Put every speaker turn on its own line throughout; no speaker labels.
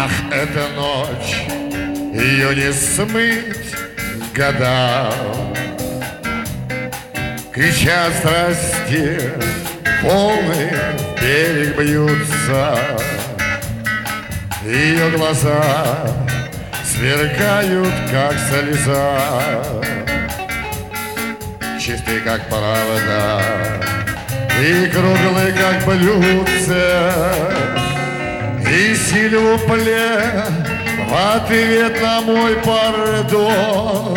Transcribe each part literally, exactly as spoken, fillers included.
Ах, эта ночь, ее не смыть годам. Кричат страсти, волны в берег бьются, ее глаза сверкают, как слеза, чистые, как правда, и круглые, как блюдце. И сильвупле в ответ на мой пардон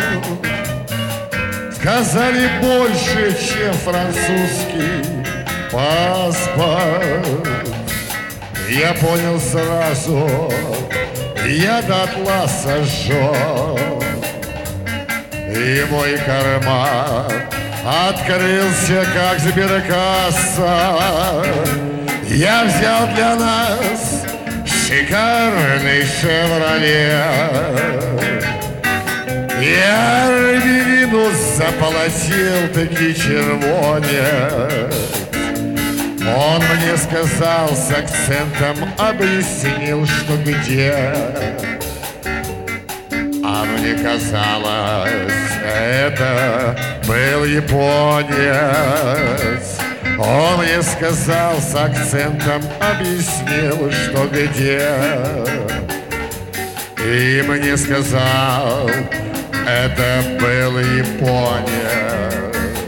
сказали больше, чем французский паспорт. Я понял сразу, я дотла сожжен, и мой карман открылся, как сберкасса. Я взял для нас шикарный «Шевроле». Я рябину заполосил, таки червонец. Он мне сказал, с акцентом объяснил, что где. А мне казалось, это был японец. Он мне сказал, с акцентом объяснил, что где. И мне сказал, это был японец.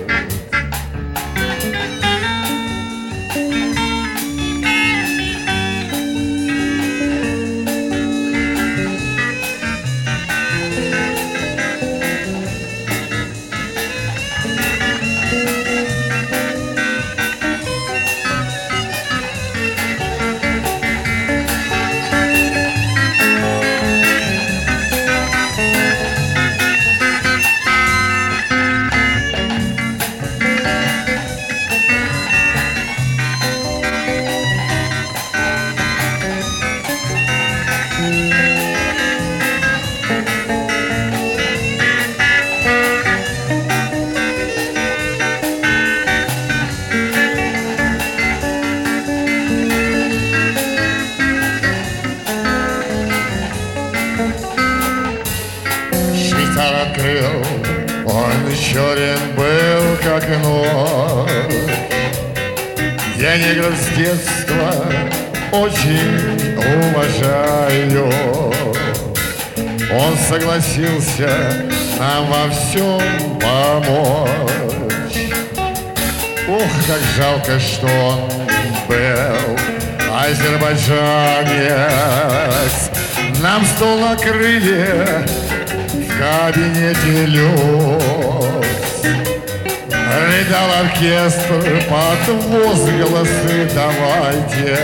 Открыл, он черен был, как ночь. Я негров с детства очень уважаю. Он согласился нам во всем помочь. Ох, как жалко, что он был азербайджанец. Нам стол накрыли в кабинете люкс. Рыдал оркестр под возгласы «давайте».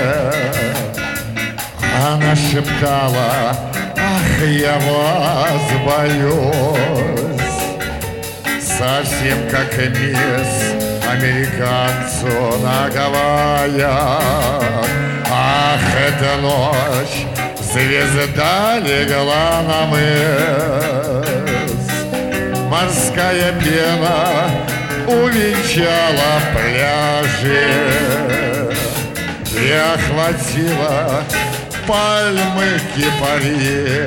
Она шептала: ах, я вас боюсь. Совсем как мисс американцу на Гавайях. Ах, эта ночь, звезда легла на мыс. Морская пена увенчала пляжи и охватила пальмы кипарис.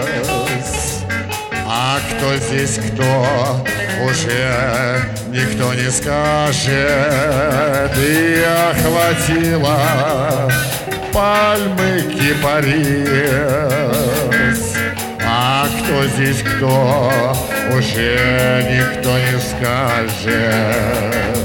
А кто здесь кто, уже никто не скажет. И охватила пальмы кипарис. А кто здесь кто, уже никто не скажет.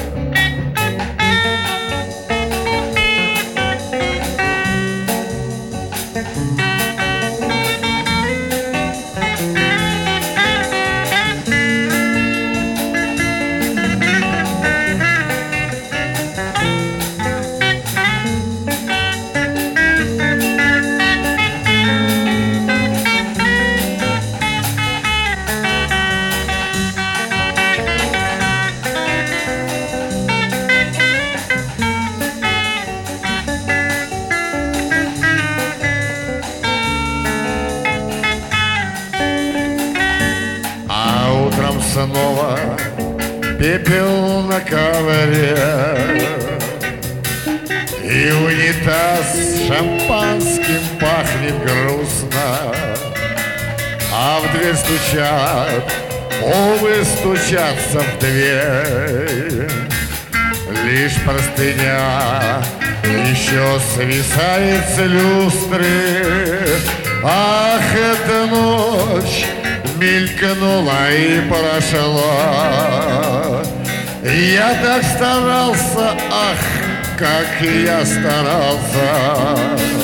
Снова пепел на ковре, и И унитаз шампанским пахнет грустно, а в дверь стучат, увы, стучатся в дверь. Лишь простыня еще свисает с люстры. Ах, эта ночь мелькнула и прошла. Я так старался, ах, как я старался.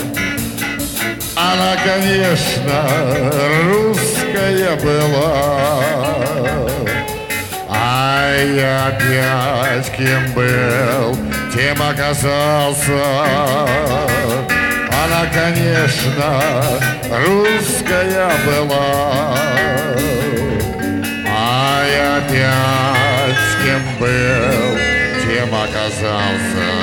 Она, конечно, русская была, а я опять кем был, тем оказался. Она, конечно, русская была, а я опять кем был, тем оказался.